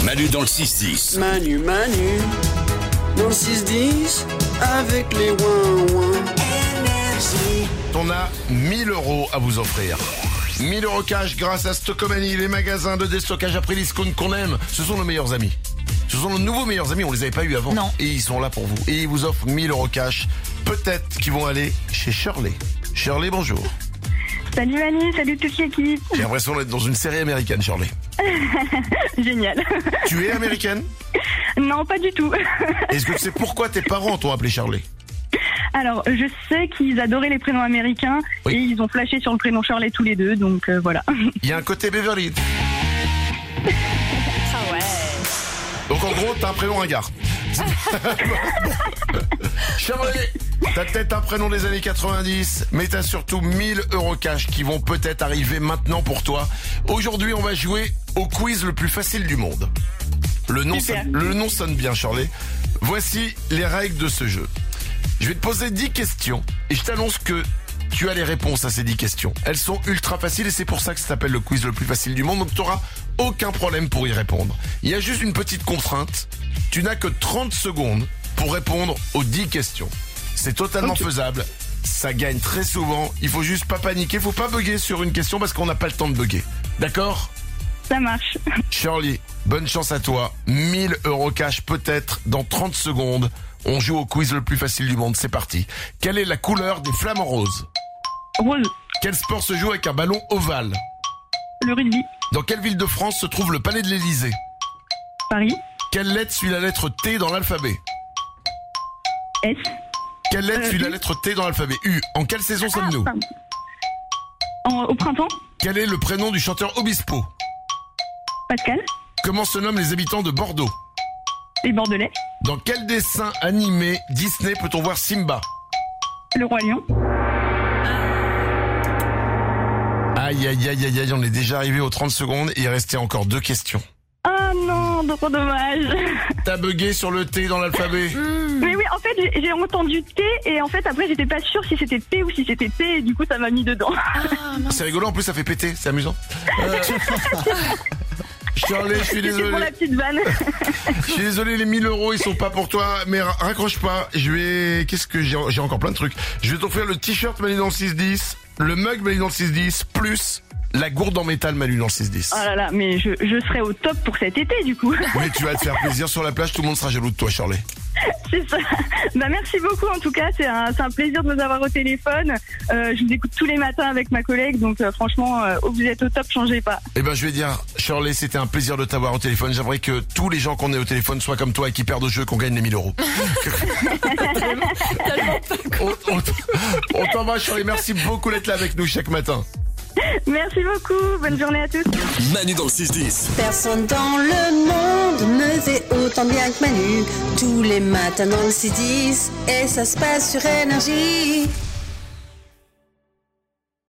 Manu dans le 6-10. Manu, dans le 6-10, avec les ouin-ouin. On a 1000 € à vous offrir. 1000 € cash grâce à Stockomanie, les magasins de déstockage après discount qu'on aime. Ce sont nos meilleurs amis. Ce sont nos nouveaux meilleurs amis, on les avait pas eu avant. Non. Et ils sont là pour vous. Et ils vous offrent 1000 € cash. Peut-être qu'ils vont aller chez Shirley. Shirley, bonjour. Salut Manu, salut toute l'équipe. J'ai l'impression d'être dans une série américaine, Shirley. Génial. Tu es américaine? Non, pas du tout. Est-ce que tu sais pourquoi tes parents t'ont appelé Shirley? Alors, je sais qu'ils adoraient les prénoms américains Oui. et ils ont flashé sur le prénom Shirley tous les deux, donc voilà. Il y a un côté Beverly. Ah ouais. Donc en gros, t'as un prénom ringard. Shirley, t'as peut-être un prénom des années 90, mais t'as surtout 1000 € cash qui vont peut-être arriver maintenant pour toi. Aujourd'hui, on va jouer au quiz le plus facile du monde. Le nom sonne bien, Shirley. Voici les règles de ce jeu. Je vais te poser 10 questions et je t'annonce que tu as les réponses à ces 10 questions. Elles sont ultra faciles et c'est pour ça que ça s'appelle le quiz le plus facile du monde. Donc tu n'auras aucun problème pour y répondre. Il y a juste une petite contrainte. Tu n'as que 30 secondes pour répondre aux 10 questions. C'est totalement faisable. Ça gagne très souvent. Il faut juste pas paniquer. Faut pas bugger sur une question parce qu'on n'a pas le temps de bugger. D'accord ? Ça marche. Shirley, bonne chance à toi. 1000 € cash peut-être dans 30 secondes. On joue au quiz le plus facile du monde. C'est parti. Quelle est la couleur des flamants roses ? Rose, Quel sport se joue avec un ballon ovale ? le rugby, Dans quelle ville de France se trouve le palais de l'Élysée ? Paris, Quelle lettre suit la lettre T dans l'alphabet ? S. Quelle lettre suit la lettre T dans l'alphabet ? U. En quelle saison sommes-nous ? pardon. Au printemps, Quel est le prénom du chanteur Obispo ? Pascal, Comment se nomment les habitants de Bordeaux ? les Bordelais, Dans quel dessin animé Disney peut-on voir Simba ? le Roi Lion. Aïe, aïe, aïe, aïe, aïe, on est déjà arrivé aux 30 secondes et il restait encore 2 questions. Ah non, trop dommage. T'as bugué sur le T dans l'alphabet ? Mais oui, en fait, j'ai entendu T et en fait, après, j'étais pas sûre si c'était P ou si c'était P et du coup, ça m'a mis dedans. C'est rigolo, en plus ça fait péter, c'est amusant. Shirley, je suis C'était pour désolé. la petite vanne. Je suis désolé, les 1000 € ils sont pas pour toi, mais raccroche pas. Qu'est-ce que j'ai encore plein de trucs. Je vais t'offrir le t-shirt Manu dans le 6-10, le mug Manu dans le 6-10, plus la gourde en métal Manu dans le 6-10. Oh là là, mais je serai au top pour cet été du coup. Mais tu vas te faire plaisir sur la plage, tout le monde sera jaloux de toi, Shirley. C'est ça. Bah merci beaucoup en tout cas, c'est un plaisir de vous avoir au téléphone. Je vous écoute tous les matins avec ma collègue, donc franchement, vous êtes au top, changez pas. Eh ben, je vais dire, Shirley, c'était un plaisir de t'avoir au téléphone. J'aimerais que tous les gens qu'on ait au téléphone soient comme toi et qui perdent au jeu, qu'on gagne les 1000 €. On t'embrasse, Shirley. Merci beaucoup d'être là avec nous chaque matin. Merci beaucoup, bonne journée à tous. Manu dans le 6-10. Personne dans le monde ne fait autant bien que Manu. Tous les matins dans le 6-10 et ça se passe sur Énergie.